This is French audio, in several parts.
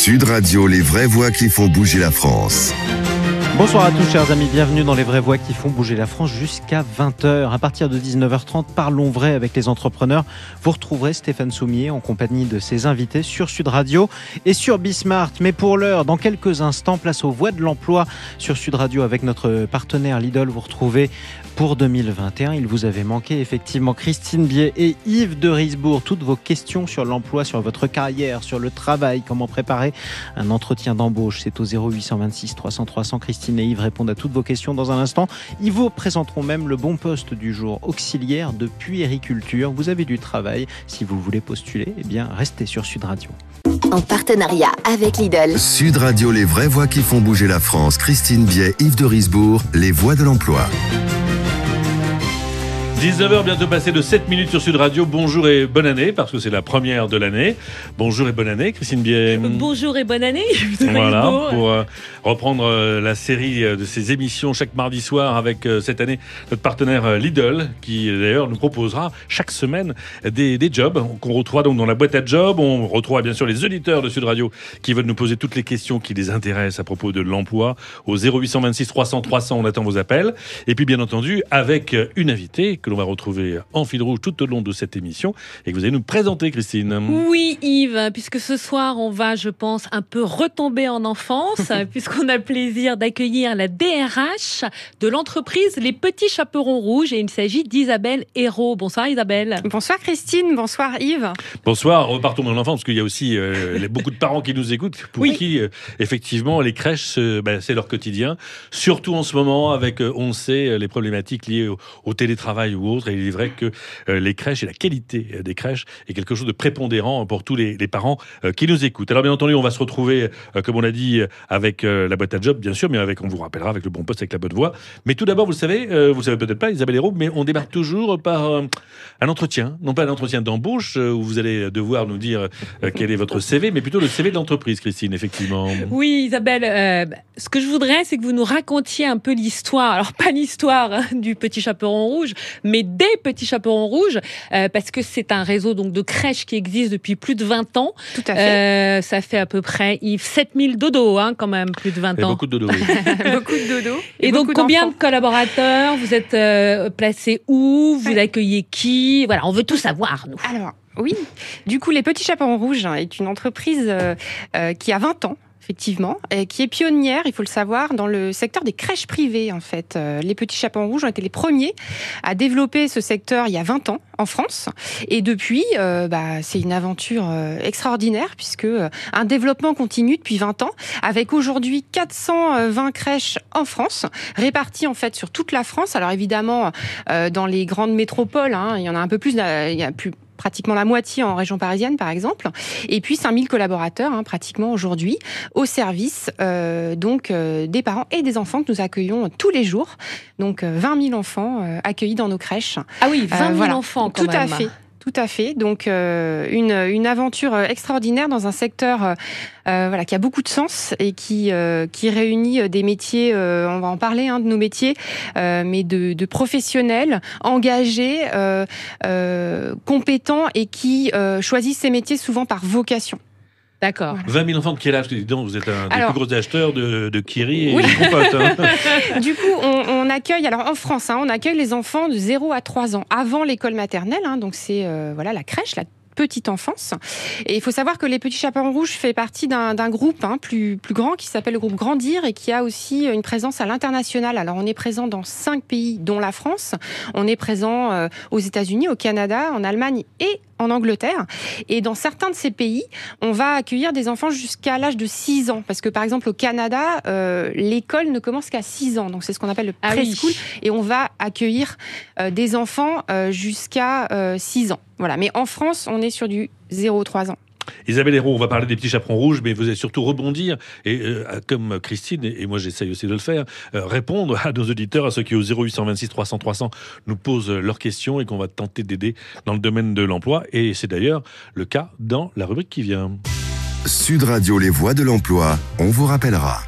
Sud Radio, les vraies voix qui font bouger la France. Bonsoir à tous chers amis, bienvenue dans les vraies voix qui font bouger la France jusqu'à 20h. À partir de 19h30, parlons vrai avec les entrepreneurs. Vous retrouverez Stéphane Soumier en compagnie de ses invités sur Sud Radio et sur Bismart. Mais pour l'heure, dans quelques instants, place aux voix de l'emploi sur Sud Radio avec notre partenaire Lidl. Vous retrouvez pour 2021, il vous avait manqué effectivement Christine Biet et Yves de Risbourg. Toutes vos questions sur l'emploi, sur votre carrière, sur le travail, comment préparer un entretien d'embauche. C'est au 0826 300 300. Christine et Yves répondent à toutes vos questions dans un instant. Ils vous présenteront même le bon poste du jour, auxiliaire de puériculture. Vous avez du travail. Si vous voulez postuler, eh bien, restez sur Sud Radio. En partenariat avec Lidl. Sud Radio, les vraies voix qui font bouger la France. Christine Biet, Yves de Risbourg, les voix de l'emploi. 19h, bientôt passé de 7 minutes sur Sud Radio. Bonjour et bonne année, parce que c'est la première de l'année. Bonjour et bonne année, Christine Biet. Bonjour et bonne année. Voilà, pour reprendre la série de ces émissions chaque mardi soir avec cette année notre partenaire Lidl, qui d'ailleurs nous proposera chaque semaine des jobs qu'on retrouvera donc dans la boîte à jobs. On retrouvera bien sûr les auditeurs de Sud Radio qui veulent nous poser toutes les questions qui les intéressent à propos de l'emploi. Au 0826 300 300, on attend vos appels. Et puis bien entendu, avec une invitée que l'on va retrouver en fil rouge tout au long de cette émission et que vous allez nous présenter, Christine. Oui, Yves, puisque ce soir, on va, je pense, un peu retomber en enfance, puisqu'on a le plaisir d'accueillir la DRH de l'entreprise Les Petits Chaperons Rouges, et il s'agit d'Isabelle Hérault. Bonsoir Isabelle. Bonsoir Christine, bonsoir Yves. Bonsoir, repartons dans l'enfance, parce qu'il y a aussi beaucoup de parents qui nous écoutent, pour qui, effectivement, les crèches, c'est leur quotidien, surtout en ce moment, avec, on sait, les problématiques liées au télétravail ou autres, et il est vrai que les crèches et la qualité des crèches est quelque chose de prépondérant pour tous les parents qui nous écoutent. Alors bien entendu, on va se retrouver, comme on l'a dit, avec la boîte à job, bien sûr, mais on vous rappellera avec le bon poste, avec la bonne voix. Mais tout d'abord, vous le savez peut-être pas, Isabelle Hérault, mais on démarre toujours par un entretien, non pas un entretien d'embauche, où vous allez devoir nous dire quel est votre CV, mais plutôt le CV de l'entreprise, Christine, effectivement. Oui, Isabelle, ce que je voudrais, c'est que vous nous racontiez un peu l'histoire, alors pas l'histoire du Petit Chaperon Rouge, mais des Petits Chaperons Rouges, parce que c'est un réseau donc de crèches qui existe depuis plus de 20 ans. Tout à fait. Ça fait à peu près, Yves, 7000 dodos, quand même, plus de 20 ans. Beaucoup de dodos, oui. Beaucoup de dodos. Et donc, combien de collaborateurs? Vous êtes placés où? Vous accueillez qui? Voilà, on veut tout savoir, nous. Alors, oui. Du coup, Les Petits Chaperons Rouges est une entreprise qui a 20 ans. Effectivement, et qui est pionnière, il faut le savoir, dans le secteur des crèches privées, en fait. Les Petits Chaperons Rouges ont été les premiers à développer ce secteur il y a 20 ans en France. Et depuis, c'est une aventure extraordinaire, puisque un développement continue depuis 20 ans, avec aujourd'hui 420 crèches en France, réparties en fait sur toute la France. Alors évidemment, dans les grandes métropoles, il y en a un peu plus, il y a plus pratiquement la moitié en région parisienne, par exemple. Et puis 5000 collaborateurs, pratiquement aujourd'hui, au service des parents et des enfants que nous accueillons tous les jours. Donc 20 000 enfants accueillis dans nos crèches. Ah oui, 20 000 enfants quand même. Tout à fait. Donc une aventure extraordinaire dans un secteur qui a beaucoup de sens et qui réunit des métiers, on va en parler de nos métiers, mais de professionnels engagés, compétents et qui choisissent ces métiers souvent par vocation. D'accord. 20 000 enfants de quel âge? Donc, vous êtes un des plus gros acheteurs de Kiri et de compotes. Du coup, on accueille, alors en France, on accueille les enfants de 0 à 3 ans, avant l'école maternelle, donc c'est la crèche, la petite enfance. Et il faut savoir que les Petits Chaperons Rouges fait partie d'un groupe plus grand qui s'appelle le groupe Grandir et qui a aussi une présence à l'international. Alors on est présent dans 5 pays, dont la France. On est présent aux États-Unis, au Canada, en Allemagne et en Angleterre. Et dans certains de ces pays, on va accueillir des enfants jusqu'à l'âge de 6 ans. Parce que par exemple au Canada, l'école ne commence qu'à 6 ans. Donc c'est ce qu'on appelle le preschool. Et on va accueillir des enfants jusqu'à 6 ans. Voilà. Mais en France, on est sur du 0-3 ans. Isabelle Hérault, on va parler des Petits Chaperons Rouges, mais vous allez surtout rebondir, et comme Christine, et moi j'essaye aussi de le faire, répondre à nos auditeurs, à ceux qui au 0826 300 300 nous posent leurs questions et qu'on va tenter d'aider dans le domaine de l'emploi. Et c'est d'ailleurs le cas dans la rubrique qui vient. Sud Radio, les voix de l'emploi, on vous rappellera.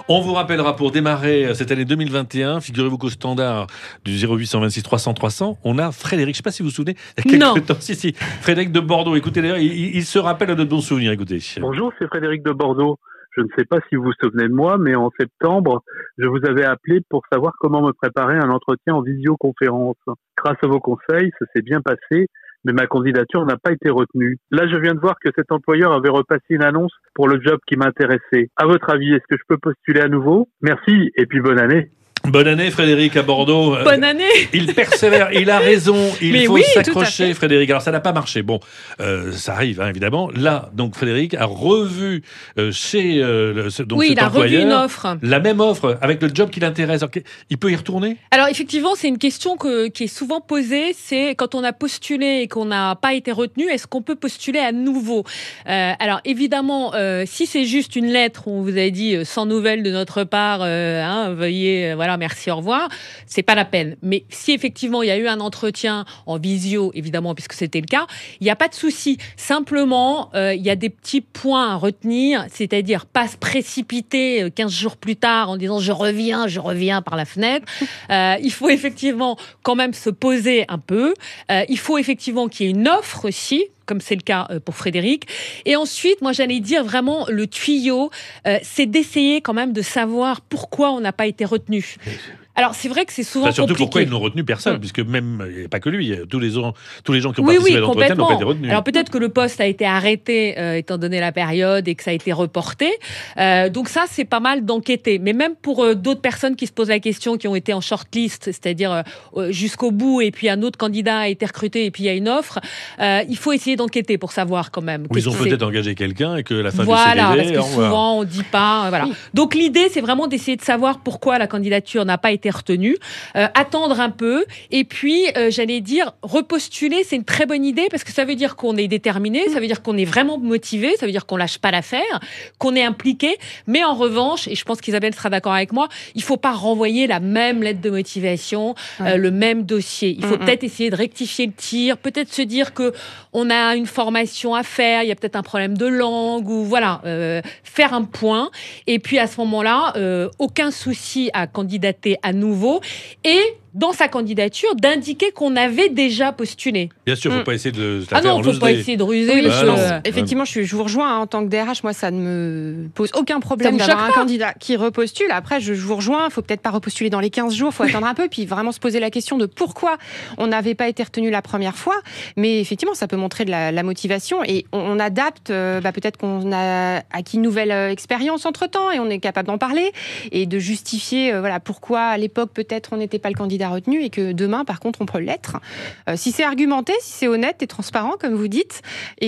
On vous rappellera pour démarrer cette année 2021, figurez-vous qu'au standard du 0826 300 300, on a Frédéric. Je ne sais pas si vous vous souvenez, il y a quelques temps. Si, Frédéric de Bordeaux. Écoutez, d'ailleurs, il se rappelle de bons souvenirs. Écoutez. Bonjour, c'est Frédéric de Bordeaux. Je ne sais pas si vous vous souvenez de moi, mais en septembre, je vous avais appelé pour savoir comment me préparer un entretien en visioconférence. Grâce à vos conseils, ça s'est bien passé, mais ma candidature n'a pas été retenue. Là, je viens de voir que cet employeur avait repassé une annonce pour le job qui m'intéressait. À votre avis, est-ce que je peux postuler à nouveau? Merci, et puis bonne année. Bonne année, Frédéric, à Bordeaux. Bonne année. Il persévère, il a raison, il faut oui, s'accrocher, Frédéric. Alors, ça n'a pas marché. Bon, ça arrive, hein, évidemment. Là, donc, Frédéric a revu chez donc il cet a revu employeur une offre. la même offre, avec le job qui l'intéresse. Alors, il peut y retourner? Alors effectivement, c'est une question qui est souvent posée, c'est quand on a postulé et qu'on n'a pas été retenu, est-ce qu'on peut postuler à nouveau? Alors évidemment, si c'est juste une lettre où on vous a dit sans nouvelles de notre part, veuillez, voilà, merci, au revoir, c'est pas la peine. Mais si effectivement il y a eu un entretien en visio, évidemment, puisque c'était le cas, il n'y a pas de souci. Simplement, il y a des petits points à retenir, c'est-à-dire pas se précipiter 15 jours plus tard en disant je reviens par la fenêtre. Il faut effectivement quand même se poser un peu. Il faut effectivement qu'il y ait une offre aussi, comme c'est le cas pour Frédéric. Et ensuite, moi, j'allais dire vraiment le tuyau, c'est d'essayer quand même de savoir pourquoi on n'a pas été retenu. Alors, c'est vrai que c'est souvent surtout compliqué. pourquoi ils n'ont retenu personne, puisque même, il n'y a pas que lui, tous les gens qui ont participé à l'entretien n'ont pas été retenus. Alors peut-être que le poste a été arrêté étant donné la période et que ça a été reporté. Donc ça, c'est pas mal d'enquêter. Mais même pour d'autres personnes qui se posent la question, qui ont été en shortlist, c'est-à-dire jusqu'au bout, et puis un autre candidat a été recruté et puis il y a une offre, il faut essayer d'enquêter pour savoir quand même. Ou ils ont peut-être engagé quelqu'un et que la fin voilà, du CDD... parce que souvent on dit pas... Voilà. Oui. Donc l'idée, c'est vraiment d'essayer de savoir pourquoi la candidature n'a pas été retenue, attendre un peu, et puis j'allais dire repostuler, c'est une très bonne idée parce que ça veut dire qu'on est déterminé, ça veut dire qu'on est vraiment motivé, ça veut dire qu'on lâche pas l'affaire, qu'on est impliqué, mais en revanche, et je pense qu'Isabelle sera d'accord avec moi, il faut pas renvoyer la même lettre de motivation, le même dossier. Il faut peut-être essayer de rectifier le tir, peut-être se dire que on a une formation à faire, il y a peut-être un problème de langue, ou voilà, faire un point, et puis à ce moment-là, aucun souci à candidater à nouveau, et dans sa candidature, d'indiquer qu'on avait déjà postulé. Bien sûr, il ne faut pas essayer de il ne faut pas essayer de ruser. Oui, effectivement, je vous rejoins en tant que DRH. Moi, ça ne me pose aucun problème d'avoir un candidat qui repostule. Après, je vous rejoins. Il ne faut peut-être pas repostuler dans les 15 jours. Il faut attendre un peu, puis vraiment se poser la question de pourquoi on n'avait pas été retenu la première fois. Mais effectivement, ça peut montrer de la motivation. Et on adapte. Peut-être qu'on a acquis une nouvelle expérience entre-temps et on est capable d'en parler et de justifier pourquoi, à l'époque, peut-être on n'était pas le candidat retenu et que demain, par contre, on peut l'être. Si c'est argumenté, si c'est honnête et transparent, comme vous dites, et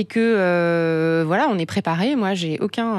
que on est préparé, moi, j'ai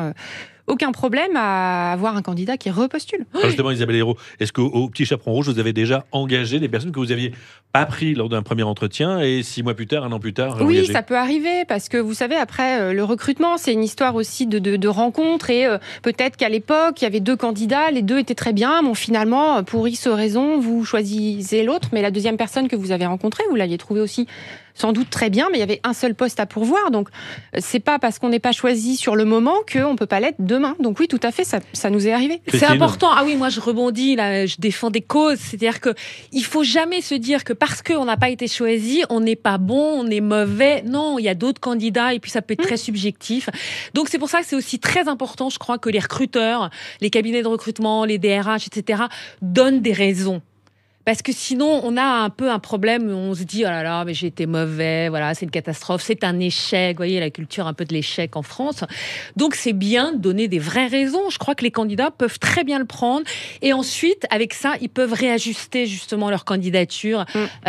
aucun problème à avoir un candidat qui repostule. Alors justement, Isabelle Hérault, est-ce qu'au Petit Chaperon Rouge, vous avez déjà engagé des personnes que vous aviez pas pris lors d'un premier entretien et 6 mois plus tard, 1 an plus tard, oui, engagé? Ça peut arriver parce que vous savez, après, le recrutement, c'est une histoire aussi de rencontres et peut-être qu'à l'époque, il y avait 2 candidats, les 2 étaient très bien, bon, finalement, pour X raisons, vous choisissez l'autre, mais la deuxième personne que vous avez rencontrée, vous l'aviez trouvée aussi sans doute très bien, mais il y avait un seul poste à pourvoir. Donc, c'est pas parce qu'on n'est pas choisi sur le moment qu'on peut pas l'être demain. Donc oui, tout à fait, ça nous est arrivé. C'est important. Ah oui, moi je rebondis, là, je défends des causes. C'est-à-dire que il faut jamais se dire que parce qu'on n'a pas été choisi, on n'est pas bon, on est mauvais. Non, il y a d'autres candidats et puis ça peut être très subjectif. Donc c'est pour ça que c'est aussi très important, je crois, que les recruteurs, les cabinets de recrutement, les DRH, etc., donnent des raisons. Parce que sinon, on a un peu un problème, on se dit, oh là là, mais j'ai été mauvais, voilà, c'est une catastrophe, c'est un échec, vous voyez, la culture un peu de l'échec en France. Donc, c'est bien de donner des vraies raisons. Je crois que les candidats peuvent très bien le prendre. Et ensuite, avec ça, ils peuvent réajuster justement leur candidature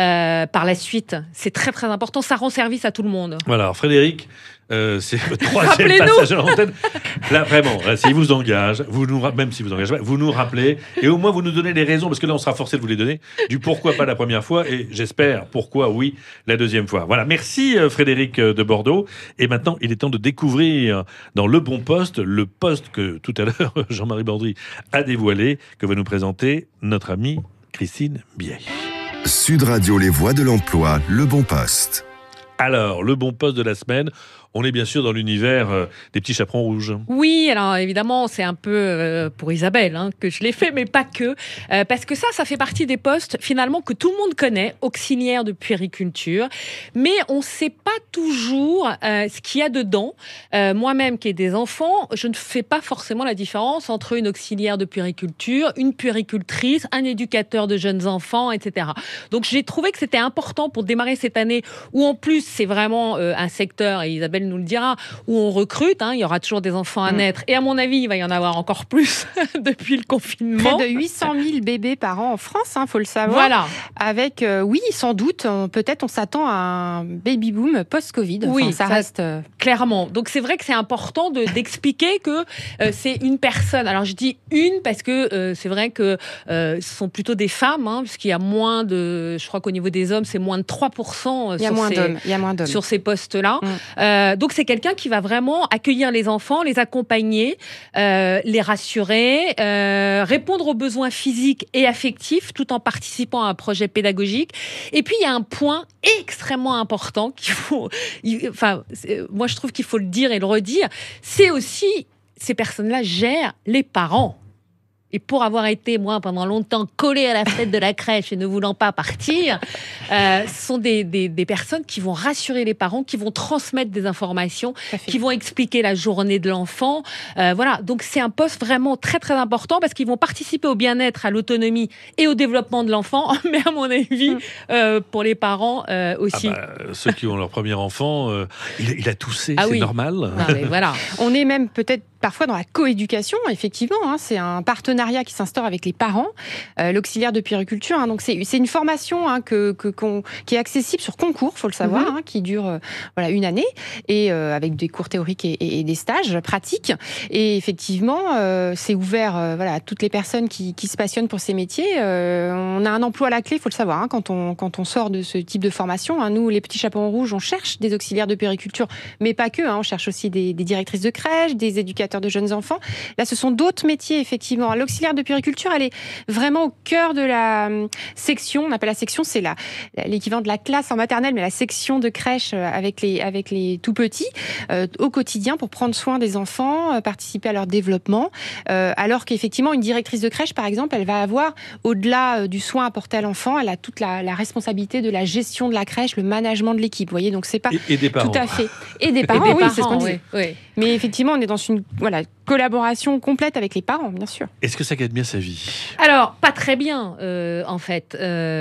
par la suite. C'est très, très important. Ça rend service à tout le monde. Voilà, alors Frédéric, c'est le 3e passage à l'antenne. Là, vraiment, là, s'il vous engage, même si vous engagez pas, vous nous rappelez et au moins vous nous donnez les raisons, parce que là, on sera forcé de vous les donner, du pourquoi pas la première fois et j'espère pourquoi oui la deuxième fois. Voilà, merci Frédéric de Bordeaux. Et maintenant, il est temps de découvrir dans le bon poste, le poste que tout à l'heure Jean-Marie Bordry a dévoilé, que va nous présenter notre amie Christine Biet. Sud Radio, les voix de l'emploi, le bon poste. Alors, le bon poste de la semaine, on est bien sûr dans l'univers des petits chaperons rouges. Oui, alors évidemment, c'est un peu pour Isabelle que je l'ai fait, mais pas que. Parce que ça fait partie des postes finalement que tout le monde connaît, auxiliaire de puériculture. Mais on ne sait pas toujours ce qu'il y a dedans. Moi-même qui ai des enfants, je ne fais pas forcément la différence entre une auxiliaire de puériculture, une puéricultrice, un éducateur de jeunes enfants, etc. Donc j'ai trouvé que c'était important pour démarrer cette année où en plus c'est vraiment un secteur, et Isabelle nous le dira, où on recrute, il y aura toujours des enfants à naître, et à mon avis il va y en avoir encore plus depuis le confinement. Près de 800 000 bébés par an en France, faut le savoir. Voilà. Avec, oui, sans doute, peut-être on s'attend à un baby-boom post-Covid. Oui, ça reste... Clairement. Donc c'est vrai que c'est important d'expliquer que c'est une personne. Alors je dis une parce que c'est vrai que ce sont plutôt des femmes, puisqu'il y a moins de... Je crois qu'au niveau des hommes, c'est moins de 3% il y a moins d'hommes sur ces postes-là. Donc c'est quelqu'un qui va vraiment accueillir les enfants, les accompagner, les rassurer, répondre aux besoins physiques et affectifs tout en participant à un projet pédagogique. Et puis il y a un point extrêmement important moi je trouve qu'il faut le dire et le redire, c'est aussi ces personnes-là gèrent les parents. Et pour avoir été, moi, pendant longtemps, collée à la fenêtre de la crèche et ne voulant pas partir, ce sont des personnes qui vont rassurer les parents, qui vont transmettre des informations, qui vont expliquer la journée de l'enfant. Voilà. Donc, c'est un poste vraiment très, très important parce qu'ils vont participer au bien-être, à l'autonomie et au développement de l'enfant. Mais à mon avis, pour les parents aussi. Ceux qui ont leur premier enfant, il a toussé, c'est normal. Non, mais voilà. On est même peut-être parfois dans la coéducation, effectivement. C'est un partenariat qui s'instaure avec les parents, l'auxiliaire de puériculture. Donc c'est une formation qui est accessible sur concours, faut le savoir, qui dure une année et avec des cours théoriques et des stages pratiques. Et effectivement, c'est ouvert à toutes les personnes qui se passionnent pour ces métiers. On a un emploi à la clé, faut le savoir, quand on sort de ce type de formation. Nous, les petits chaperons rouges, on cherche des auxiliaires de puériculture, mais pas que. On cherche aussi des directrices de crèche, des éducateurs de jeunes enfants. Là, ce sont d'autres métiers, effectivement. L'auxiliaire de puériculture, elle est vraiment au cœur de la section. On appelle la section, c'est l'équivalent de la classe en maternelle, mais la section de crèche avec les tout petits au quotidien pour prendre soin des enfants, participer à leur développement. Alors qu'effectivement, une directrice de crèche, par exemple, elle va avoir, au-delà du soin apporté à l'enfant, elle a toute la responsabilité de la gestion de la crèche, le management de l'équipe. Vous voyez, donc c'est pas et des parents. Tout à fait. Et des parents, oui, c'est ce qu'on dit. Oui. Mais effectivement, on est dans une collaboration complète avec les parents, bien sûr. Est-ce que ça gagne bien sa vie ? Alors, pas très bien, en fait.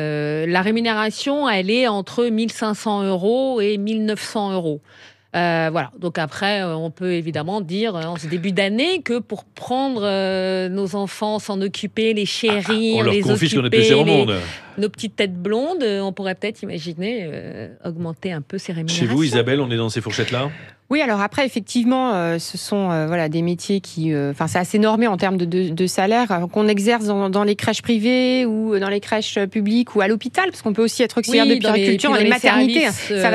La rémunération, elle est entre 1 500 € et 1 900 €. Voilà. Donc après, on peut évidemment dire en ce début d'année que pour prendre nos enfants, s'en occuper, les chérir, les occuper, nos petites têtes blondes, on pourrait peut-être imaginer augmenter un peu ces rémunérations. Chez vous, Isabelle, on est dans ces fourchettes-là ? Oui, alors après, effectivement, ce sont des métiers qui... c'est assez normé en termes de salaire qu'on exerce dans les crèches privées ou dans les crèches publiques ou à l'hôpital, parce qu'on peut aussi être auxiliaire de puériculture dans les maternités. Ça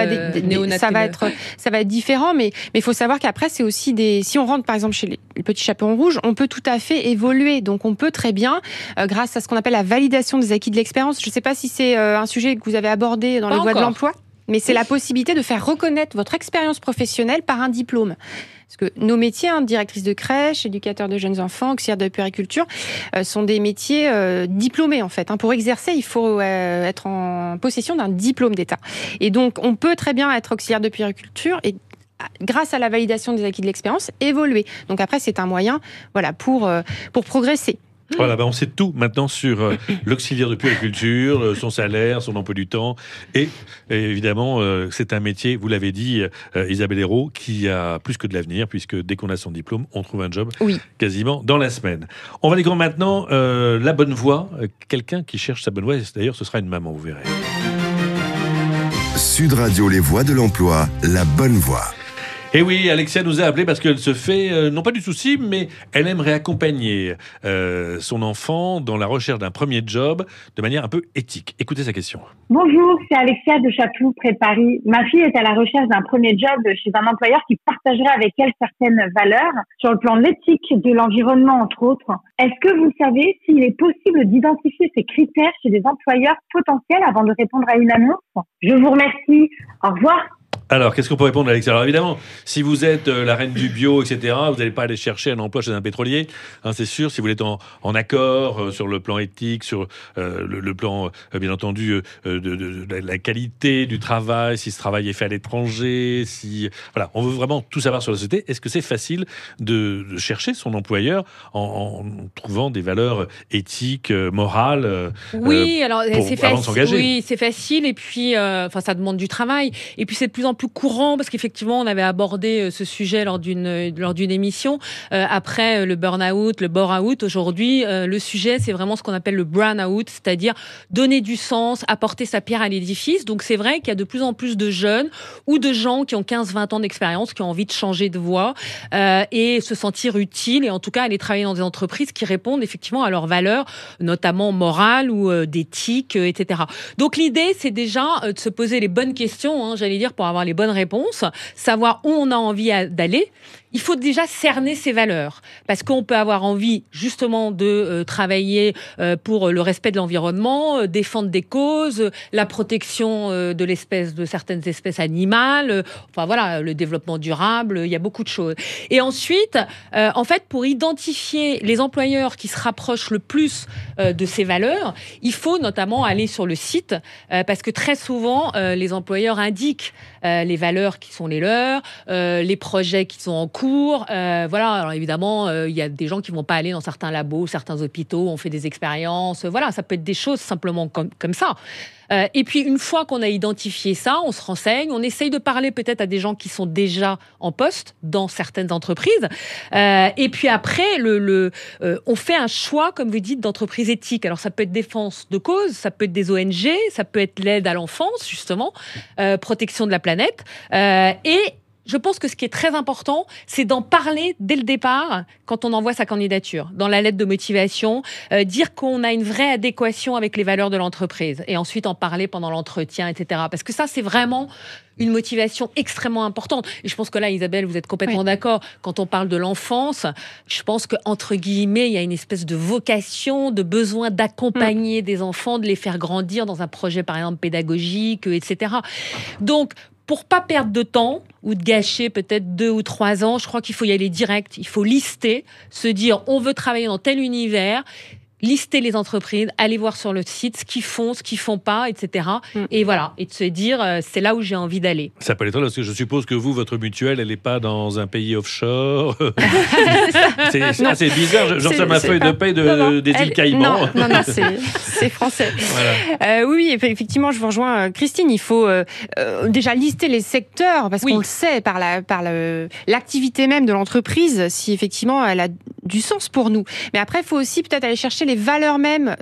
va être différent, mais il faut savoir qu'après, c'est aussi si on rentre par exemple chez les petits chaperons rouges, on peut tout à fait évoluer. Donc on peut très bien, grâce à ce qu'on appelle la validation des acquis de l'expérience. Je ne sais pas si c'est un sujet que vous avez abordé dans les voies de l'emploi. Mais c'est la possibilité de faire reconnaître votre expérience professionnelle par un diplôme. Parce que nos métiers, directrice de crèche, éducateur de jeunes enfants, auxiliaire de puériculture, sont des métiers diplômés en fait. Pour exercer, il faut être en possession d'un diplôme d'État. Et donc, on peut très bien être auxiliaire de puériculture et grâce à la validation des acquis de l'expérience, évoluer. Donc après, c'est un moyen, pour progresser. Voilà, on sait tout maintenant sur l'auxiliaire de puériculture, son salaire, son emploi du temps. Et évidemment, c'est un métier, vous l'avez dit, Isabelle Hérault, qui a plus que de l'avenir, puisque dès qu'on a son diplôme, on trouve un job quasiment dans la semaine. On va découvrir maintenant la bonne voie. Quelqu'un qui cherche sa bonne voie, et d'ailleurs, ce sera une maman, vous verrez. Sud Radio, les voies de l'emploi, la bonne voie. Et oui, Alexia nous a appelé parce qu'elle se fait, non pas du souci, mais elle aimerait accompagner son enfant dans la recherche d'un premier job de manière un peu éthique. Écoutez sa question. Bonjour, c'est Alexia de Chatou, près de Paris. Ma fille est à la recherche d'un premier job chez un employeur qui partagerait avec elle certaines valeurs sur le plan de l'éthique, de l'environnement, entre autres. Est-ce que vous savez s'il est possible d'identifier ces critères chez des employeurs potentiels avant de répondre à une annonce ? Je vous remercie. Au revoir. Alors, qu'est-ce qu'on peut répondre, Alexia ? Alors, évidemment, si vous êtes la reine du bio, etc., vous n'allez pas aller chercher un emploi chez un pétrolier, hein, c'est sûr. Si vous êtes en accord sur le plan éthique, sur le plan, bien entendu, de la qualité du travail, si ce travail est fait à l'étranger, voilà, on veut vraiment tout savoir sur la société. Est-ce que c'est facile de chercher son employeur en trouvant des valeurs éthiques, morales, oui, alors c'est avant de facile. s'engager ? Oui, c'est facile, et puis, ça demande du travail. Et puis c'est de plus en plus courant, parce qu'effectivement, on avait abordé ce sujet lors d'une émission. Après le burn-out, le bore-out, aujourd'hui, le sujet, c'est vraiment ce qu'on appelle le brown-out, c'est-à-dire donner du sens, apporter sa pierre à l'édifice. Donc c'est vrai qu'il y a de plus en plus de jeunes ou de gens qui ont 15-20 ans d'expérience, qui ont envie de changer de voie et se sentir utiles, et en tout cas aller travailler dans des entreprises qui répondent effectivement à leurs valeurs, notamment morales ou d'éthique, etc. Donc l'idée, c'est déjà de se poser les bonnes questions, hein, j'allais dire, pour avoir les bonnes réponses, savoir où on a envie d'aller. Il faut déjà cerner ses valeurs, parce qu'on peut avoir envie justement de travailler pour le respect de l'environnement, défendre des causes, la protection de certaines espèces animales, enfin voilà, le développement durable, il y a beaucoup de choses. Et ensuite, en fait, pour identifier les employeurs qui se rapprochent le plus de ces valeurs, il faut notamment aller sur le site, parce que très souvent, les employeurs indiquent les valeurs qui sont les leurs, les projets qui sont en cours. Voilà, alors évidemment, il y a des gens qui vont pas aller dans certains labos, certains hôpitaux, on fait des expériences. Voilà, ça peut être des choses simplement comme ça. Et puis, une fois qu'on a identifié ça, on se renseigne, on essaye de parler peut-être à des gens qui sont déjà en poste dans certaines entreprises. Et puis après, on fait un choix, comme vous dites, d'entreprise éthique. Alors, ça peut être défense de cause, ça peut être des ONG, ça peut être l'aide à l'enfance, justement, protection de la planète. Et je pense que ce qui est très important, c'est d'en parler dès le départ, quand on envoie sa candidature, dans la lettre de motivation, dire qu'on a une vraie adéquation avec les valeurs de l'entreprise, et ensuite en parler pendant l'entretien, etc. Parce que ça, c'est vraiment une motivation extrêmement importante. Et je pense que là, Isabelle, vous êtes complètement d'accord. Quand on parle de l'enfance, je pense qu'entre guillemets, il y a une espèce de vocation, de besoin d'accompagner des enfants, de les faire grandir dans un projet, par exemple, pédagogique, etc. Donc, pour pas perdre de temps ou de gâcher peut-être 2 ou 3 ans, je crois qu'il faut y aller direct. Il faut lister, se dire on veut travailler dans tel univers, lister les entreprises, aller voir sur le site ce qu'ils font pas, etc. Et voilà, et de se dire c'est là où j'ai envie d'aller. Ça peut être parce que je suppose que vous, votre mutuelle, elle n'est pas dans un pays offshore. C'est assez bizarre. J'en sais ma feuille de paie des îles Caïmans. Non, c'est français. Voilà. Oui, effectivement, je vous rejoins, Christine. Il faut déjà lister les secteurs, parce qu'on le sait par l'activité même de l'entreprise, si effectivement elle a du sens pour nous. Mais après, il faut aussi peut-être aller chercher les valeurs mêmes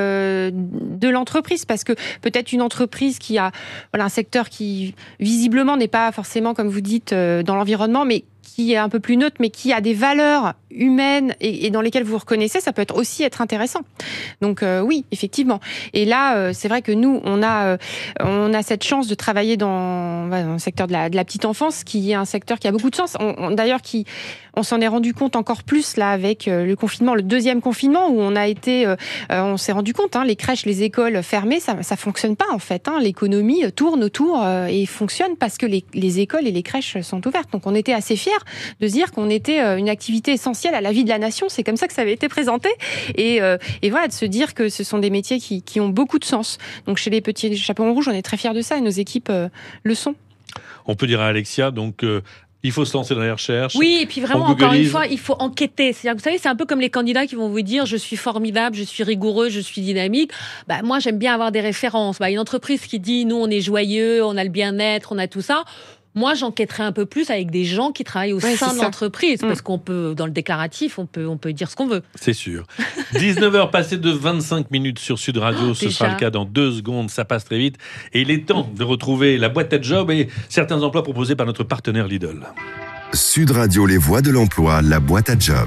de l'entreprise, parce que peut-être une entreprise qui a un secteur qui visiblement n'est pas forcément, comme vous dites, dans l'environnement, mais qui est un peu plus neutre, mais qui a des valeurs humaines et dans lesquelles vous vous reconnaissez, ça peut aussi être intéressant. Donc oui, effectivement. Et là, c'est vrai que nous, on a cette chance de travailler dans le secteur de la petite enfance, qui est un secteur qui a beaucoup de sens. D'ailleurs, on s'en est rendu compte encore plus là avec le confinement, le deuxième confinement, où on s'est rendu compte, les crèches, les écoles fermées, ça fonctionne pas en fait. L'économie tourne autour et fonctionne parce que les écoles et les crèches sont ouvertes. Donc on était assez fiers de se dire qu'on était une activité essentielle à la vie de la nation. C'est comme ça que ça avait été présenté. Et voilà, de se dire que ce sont des métiers qui ont beaucoup de sens. Donc chez les petits chaperons rouges, on est très fiers de ça et nos équipes le sont. On peut dire à Alexia, donc il faut se lancer dans les recherches. Oui, et puis vraiment, encore une fois, il faut enquêter. C'est-à-dire, vous savez, c'est un peu comme les candidats qui vont vous dire « je suis formidable, je suis rigoureux, je suis dynamique ». Moi, j'aime bien avoir des références. Une entreprise qui dit « nous, on est joyeux, on a le bien-être, on a tout ça ». Moi, j'enquêterai un peu plus avec des gens qui travaillent au sein de l'entreprise, parce qu'on peut, dans le déclaratif, on peut dire ce qu'on veut. C'est sûr. 19h passées de 25 minutes sur Sud Radio, ce sera le cas dans 2 secondes, ça passe très vite. Et il est temps de retrouver la boîte à job et certains emplois proposés par notre partenaire Lidl. Sud Radio, les voies de l'emploi, la boîte à job.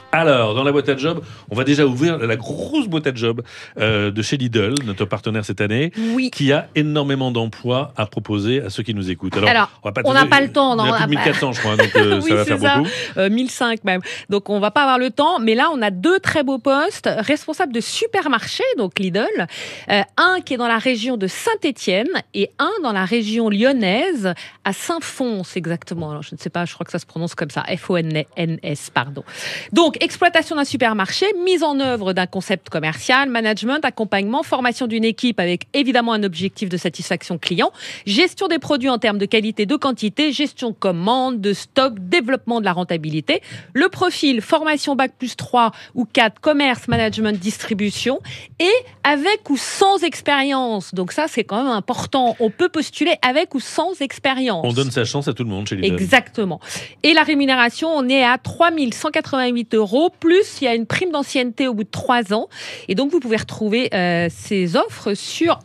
Alors, dans la boîte à job, on va déjà ouvrir la grosse boîte à job de chez Lidl, notre partenaire cette année, qui a énormément d'emplois à proposer à ceux qui nous écoutent. Alors on n'a pas le temps. Il y en a plus de 1400, je crois, donc ça va faire beaucoup. 1005 même. Donc, on va pas avoir le temps. Mais là, on a 2 très beaux postes. Responsable de supermarché, donc Lidl. Un qui est dans la région de Saint-Étienne et un dans la région lyonnaise, à Saint-Fons exactement. Alors, je ne sais pas, je crois que ça se prononce comme ça. F-O-N-S, pardon. Donc, exploitation d'un supermarché, mise en œuvre d'un concept commercial, management, accompagnement, formation d'une équipe avec évidemment un objectif de satisfaction client, gestion des produits en termes de qualité, de quantité, gestion commande, de stock, développement de la rentabilité. Le profil, formation Bac+3 ou 4, commerce, management, distribution et avec ou sans expérience. Donc ça, c'est quand même important. On peut postuler avec ou sans expérience. On donne sa chance à tout le monde chez Lidl. Exactement. Et la rémunération, on est à 3 188 €, plus il y a une prime d'ancienneté au bout de 3 ans. Et donc, vous pouvez retrouver ces offres sur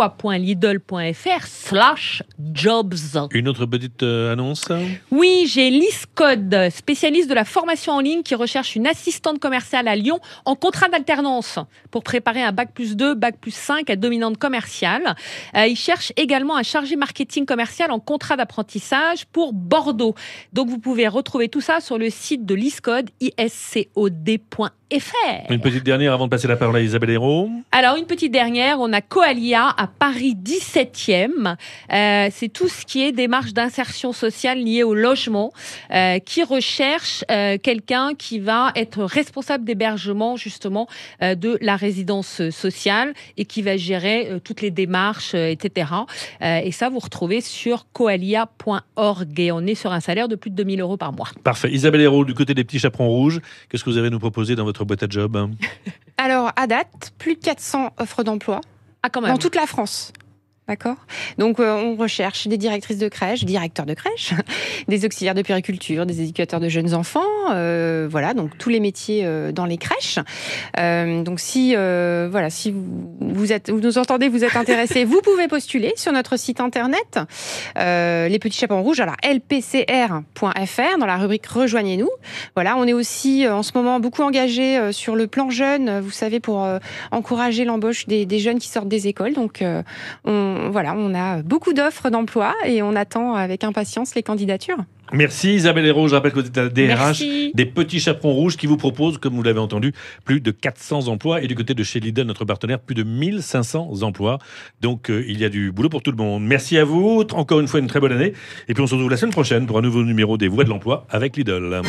emploi.lidl.fr/jobs. Une autre petite annonce ? Oui, j'ai l'ISCODE, spécialiste de la formation en ligne qui recherche une assistante commerciale à Lyon en contrat d'alternance pour préparer un Bac+2, Bac+5 à dominante commerciale. Il cherche également un chargé marketing commercial en contrat d'apprentissage pour Bordeaux. Donc, vous pouvez retrouver tout ça sur le site de l'ISCODE, iscod.fr. Une petite dernière avant de passer la parole à Isabelle Hérault. Alors, une petite dernière, on a Coalia à Paris 17e. C'est tout ce qui est démarche d'insertion sociale liée au logement, qui recherche quelqu'un qui va être responsable d'hébergement, justement, de la résidence sociale et qui va gérer toutes les démarches, etc. Et ça, vous retrouvez sur coalia.org et on est sur un salaire de plus de 2 000 € par mois. Parfait. Isabelle Hérault, du côté des petits chaperons rouges, qu'est-ce que vous avez à nous proposer dans votre boîte à job ? Alors, à date, plus de 400 offres d'emploi dans toute la France. D'accord ? Donc, on recherche des directrices de crèche, directeurs de crèche, des auxiliaires de puériculture, des éducateurs de jeunes enfants, voilà, donc tous les métiers dans les crèches. Donc, si vous nous entendez, vous êtes intéressés, vous pouvez postuler sur notre site internet, les petits chaperons rouges, alors lpcr.fr, dans la rubrique Rejoignez-nous. Voilà, on est aussi en ce moment beaucoup engagés sur le plan jeune, vous savez, pour encourager l'embauche des jeunes qui sortent des écoles. Donc, on a beaucoup d'offres d'emploi et on attend avec impatience les candidatures. Merci Isabelle Hérault. Je rappelle que vous êtes la DRH des Petits Chaperons Rouges qui vous propose, comme vous l'avez entendu, plus de 400 emplois. Et du côté de chez Lidl, notre partenaire, plus de 1500 emplois. Donc il y a du boulot pour tout le monde. Merci à vous. Encore une fois, une très bonne année. Et puis on se retrouve la semaine prochaine pour un nouveau numéro des Voix de l'Emploi avec Lidl.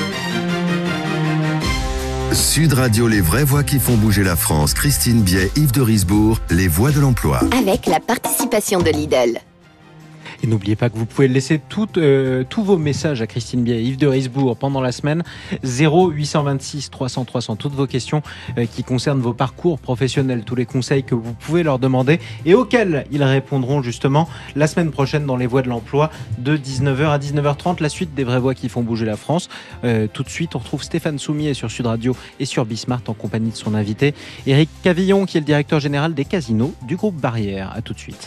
Sud Radio, les vraies voix qui font bouger la France. Christine Biet, Yves de Risbourg, les Voix de l'Emploi. Avec la participation de Lidl. Et n'oubliez pas que vous pouvez laisser tous vos messages à Christine Biet et Yves de Risbourg pendant la semaine. 0826 300 300. Toutes vos questions qui concernent vos parcours professionnels, tous les conseils que vous pouvez leur demander et auxquels ils répondront justement la semaine prochaine dans les Voix de l'Emploi de 19h à 19h30. La suite des vraies voix qui font bouger la France. Tout de suite, on retrouve Stéphane Soumier sur Sud Radio et sur Bismart en compagnie de son invité Éric Cavillon qui est le directeur général des casinos du groupe Barrière. À tout de suite.